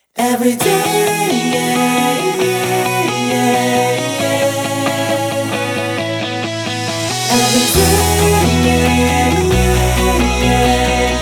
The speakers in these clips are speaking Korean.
Every day, yeah, yeah, yeah. Every day, yeah, yeah,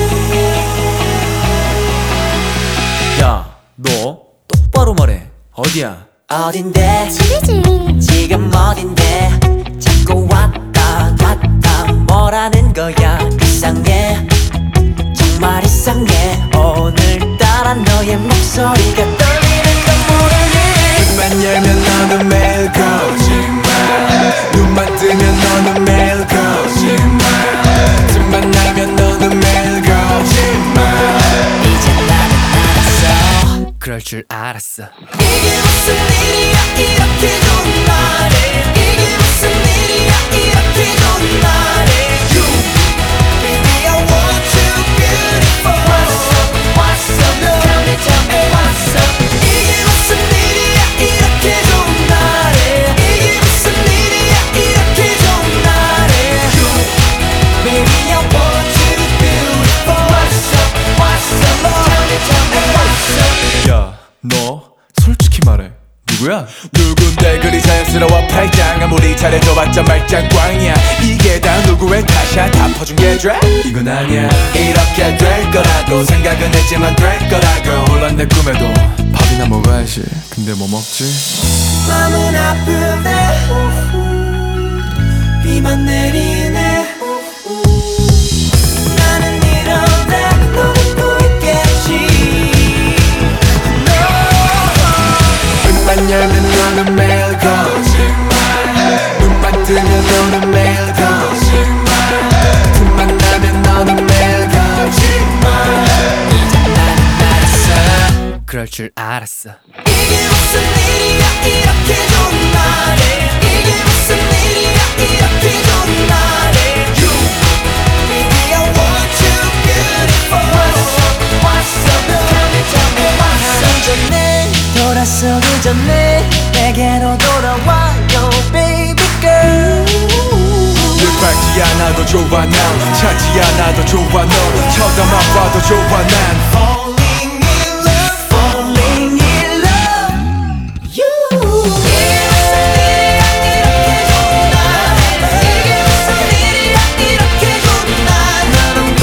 yeah. 야, 너 똑바로 말해. 어디야? 어딘데? 집이지. 지금 어딘데? 자꾸 왔다 갔다 뭐라는 거야? 이상해, 정말 이상해. 오늘따라 너의 목소리가 떨리는 건 모르니. 눈만 열면 너는 매일 거짓말, 눈만 뜨면 너는 매일 거짓말, 틈만 나면 너는 매일 거짓말. 이제 나는 알았어. 그럴 줄 알았어. 이게 무슨 일이야 이렇게 좋은 날에. 이게 무슨 일이야 이렇게 좋은 날에. You, baby I want you beautiful. What's up, what's up, tell me what's up. 이게 무슨 일이야 이렇게 좋은 날에. 이게 무슨 일이야 이렇게 좋은 날에. You, baby I want you beautiful. What's up, tell me what's up. 야, 너 솔직히 말해. 누구야? 누군데 그리 자연스러워 팔짱. 아무리 잘해줘봤자 말짱꽝이야. 이게 다 누구의 탓이야? 다 퍼준 게 죄? 이건 아니야. 이렇게 될 거라고 생각은 했지만 될 거라고. 물론 내 꿈에도 밥이나 먹어야지. 근데 뭐 먹지? 마음은 아프네. 비만 내리네. 나는 이러다 너를 또 있겠지. 눈만 열면 너는 매일 거짓말, 눈만 뜨면 너는 매일 거짓말, 틈만 나면 너는 매일 거짓말. 이제 나는 알았어. 그럴 줄 알았어. 이게 무슨 일이야 이렇게 좋은 날에. 이게 무슨 일이야 이렇게 좋은 날에. You, baby I want you beautiful. What's up, tell me what's up. 전에 돌아서기 전에 내게로 돌아와요 baby girl. 늘 밟지 않아도 좋아 난, 찾지 않아도 좋아 너, 쳐다만 봐도 좋아 난. Falling in love, falling in love. You. 이게 무슨 일이야 이렇게 좋은 날에. 이게 무슨 일이야 이렇게 좋은 날. 나는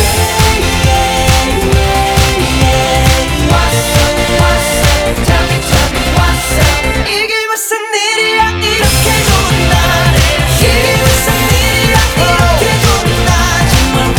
What's up, tell me what's up. 이게 무슨 일이야 이렇게 좋은 날에. 이게 무슨 일이야 이렇게 좋은 날. 정말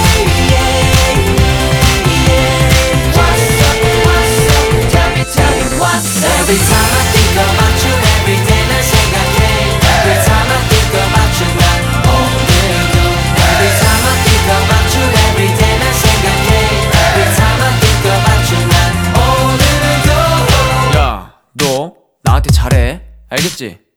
Every time I think about you, every day 날 생각해. Every time I think about you, 난 오늘도. Every time I think about you, every day 날 생각해. Every time I think about you, 난 오늘도. 야, 너 나한테 잘해. 알겠지?